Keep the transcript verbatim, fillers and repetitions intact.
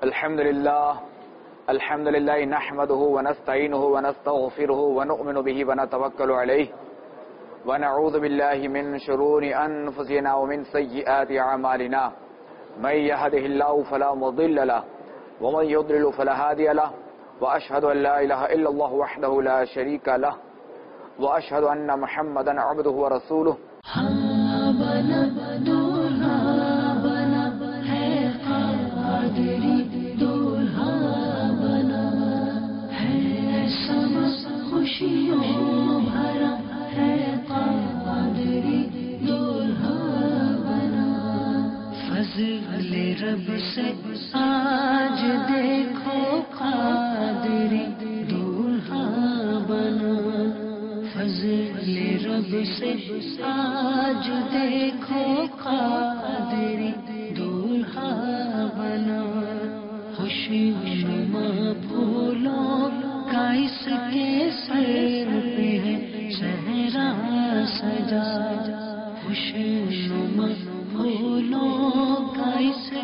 الحمد لله الحمد لله نحمده ونستعينه ونستغفره ونؤمن به ونتوكل عليه ونعوذ بالله من شرور أنفسنا ومن سيئات أعمالنا من يهده الله فلا مضل له ومن يضلل فلا هادي له وأشهد أن لا إله إلا الله وحده لا شريك له وأشهد أن محمدا عبده ورسوله. فضل رب سے آج دیکھو قادری دولہا بنا. فضل رب سے آج دیکھو قادری دولہا بنا. خوشی نما پھولوں کا اس کے سر پہ ہے صحرا سجا. خوشی نما پھولوں کا اس